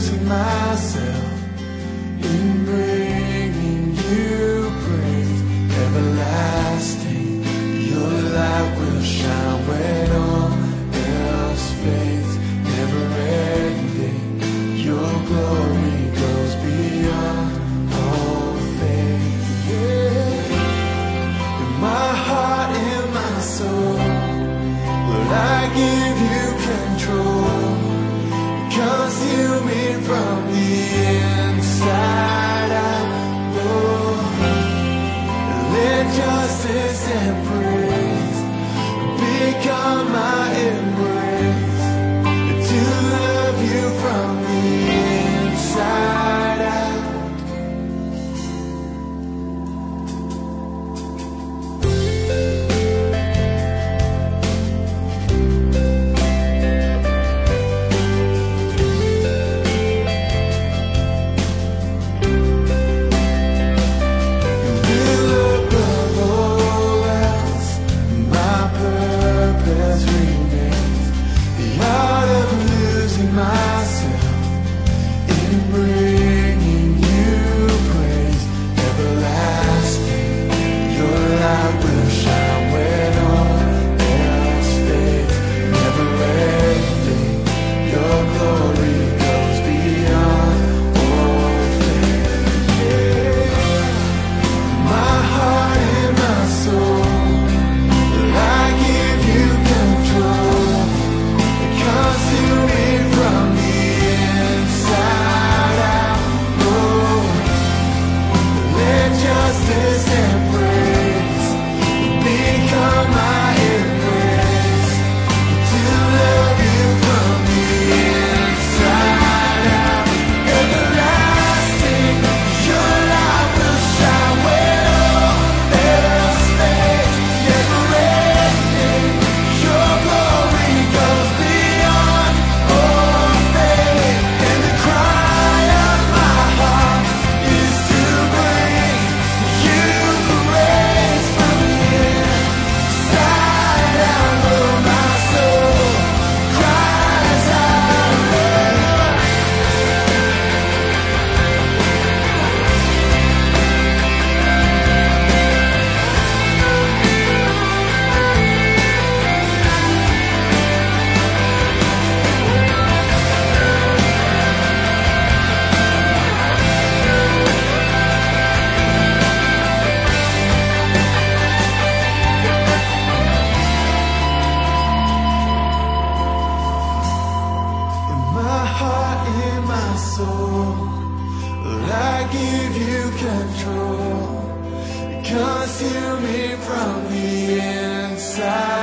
losing myself in bringing you praise. Everlasting, your light will shine when all else fades. Never ending, your glory goes beyond all faith. Yeah. In my heart, in my soul, Lord, I give you control. Consume me from the inside out, Lord. Let justice and praise become my embrace. To love you from the inside out. Lord, I give you control. Consume me from the inside.